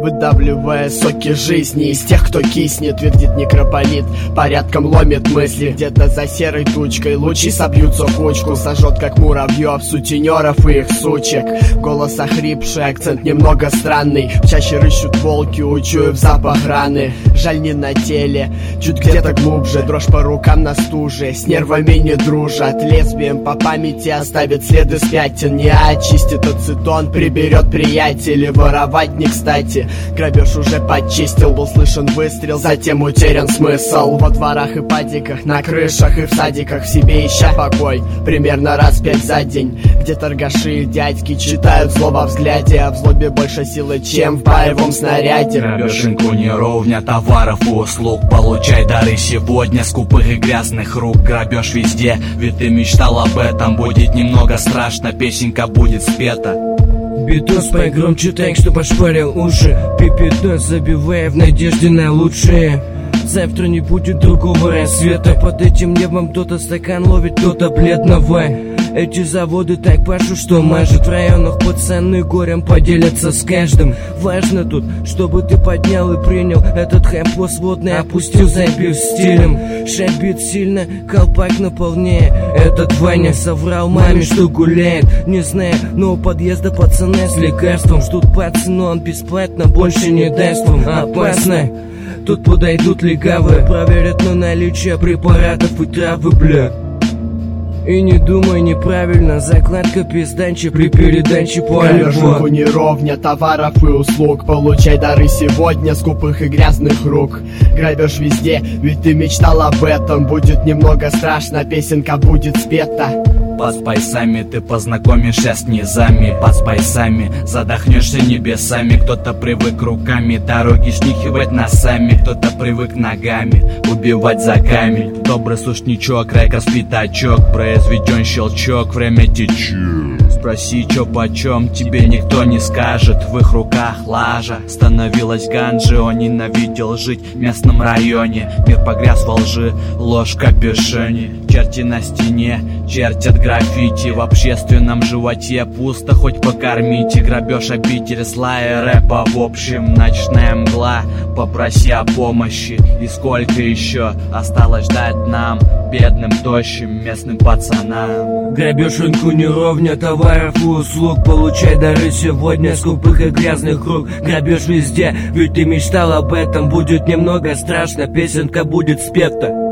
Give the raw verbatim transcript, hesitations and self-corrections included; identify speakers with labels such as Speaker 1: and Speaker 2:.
Speaker 1: выдавливая соки жизни из тех, кто киснет, твердит некрополит, порядком ломит мысли. Где-то за серой тучкой лучи собьются в кучку, сожжет как муравьев сутенеров и их сучек. Голос охрипший, акцент немного странный, чаще рыщут волки, учуяв запах раны. Жаль, не на теле, чуть где-то глубже, дрожь по рукам на стуже, с нервами не дружат. Лезвием по памяти оставит следы с пятен, не очистит ацетон, приберет приятелей. Воровать не кстати, грабеж уже почистил, был слышен выстрел, затем утерян смысл. Во дворах и падиках, на крышах и в садиках, в себе ища покой, примерно раз пять за день. Где торгаши и дядьки читают зло во взгляде, а в злобе больше силы, чем в боевом снаряде.
Speaker 2: Грабеж рынку не ровня товаров и услуг, получай дары сегодня скупых и грязных рук. Грабеж везде, ведь ты мечтал об этом, будет немного страшно, песенка будет спета.
Speaker 3: Битос погромче так, что пошпарил уши, пипетос забивая в надежде на лучшее. Завтра не будет другого рассвета, под этим небом кто-то стакан ловит, кто-то бледного. Эти заводы так пашут, что мажут, в районах пацаны горем поделятся с каждым. Важно тут, чтобы ты поднял и принял этот хэмпо сводный, опустил, забив стилем. Шабит сильно, колпак наполнее. Этот Ваня соврал маме, что гуляет, не знаю, но у подъезда пацаны с лекарством ждут пацаны, он бесплатно больше не даст вам. Опасно, тут подойдут легавые, проверят на наличие препаратов и травы, бля. И не думай неправильно, закладка пизданчи при передаче по
Speaker 1: альбому. Не ровня товаров и услуг, получай дары сегодня скупых и грязных рук. Грабеж везде, ведь ты мечтал об этом, будет немного страшно, песенка будет спета.
Speaker 2: Под спайсами ты познакомишься с низами, под спайсами задохнешься небесами. Кто-то привык руками дороги снихивать носами, кто-то привык ногами убивать за камень. Добрый сушничок, рэкер спитачок, произведен щелчок, время течет. Спроси, чё почем, тебе никто не скажет. В их руках лажа, становилась ганжи. Он ненавидел жить в местном районе, мир погряз во лжи, ложь в капюшоне. Черти на стене чертят граффити, в общественном животе пусто, хоть покормите. Грабеж обитель зла и рэпа в общем, ночная мгла, попроси о помощи. И сколько еще осталось ждать нам, бедным, тощим местным пацанам.
Speaker 3: Грабеж рынку не ровня товаров и услуг, получай дары сегодня скупых и грязных рук. Грабеж везде, ведь ты мечтал об этом, будет немного страшно, песенка будет спета.